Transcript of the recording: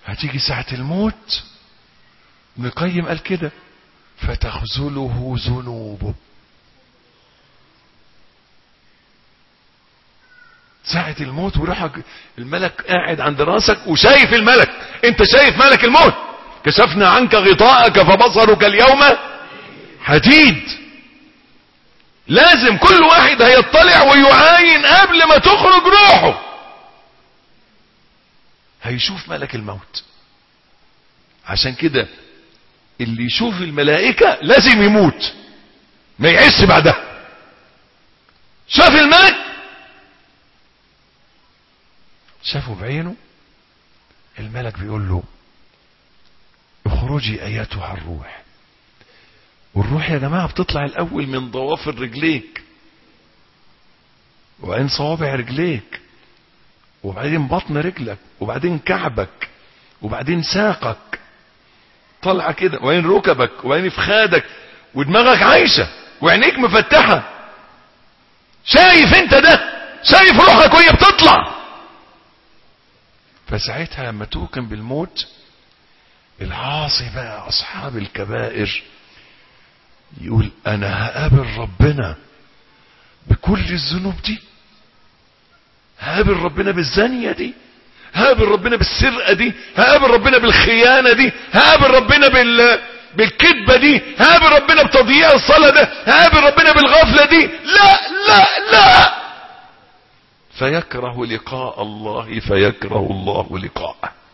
هتيجي ساعة الموت، ابن القيم قال كده: فتخذله ذنوبه. ساعة الموت وروحك الملك قاعد عند راسك وشايف الملك، انت شايف ملك الموت. كشفنا عنك غطاءك فبصرك اليوم حديد. لازم كل واحد هيطلع ويعاين قبل ما تخرج روحه، هيشوف ملك الموت. عشان كده اللي يشوف الملائكة لازم يموت، ما يعيش بعدها. شاف الملك، شافه بعينه، الملك بيقول له: اخرجي ايتها الروح. والروح يا جماعة بتطلع الاول من ضوافر رجليك، وبعدين صوابع رجليك، وبعدين بطن رجلك، وبعدين كعبك، وبعدين ساقك، طلع كده، وبعدين ركبك، وبعدين فخادك، ودماغك عايشة، وعينيك مفتحة. شايف انت ده؟ شايف روحك وهي بتطلع. فساعتها لما توقن بالموت، العاصي بقى اصحاب الكبائر يقول: انا هقابل ربنا بكل الذنوب دي، هقابل ربنا بالزانية دي، هقابل ربنا بالسرقة دي، هقابل ربنا بالخيانة دي، هقابل ربنا بالكذبة دي، هقابل ربنا بتضييع الصلاة ده، هقابل ربنا بالغفلة دي. لا لا لا، فيكره لقاء الله فيكره الله لقاءه.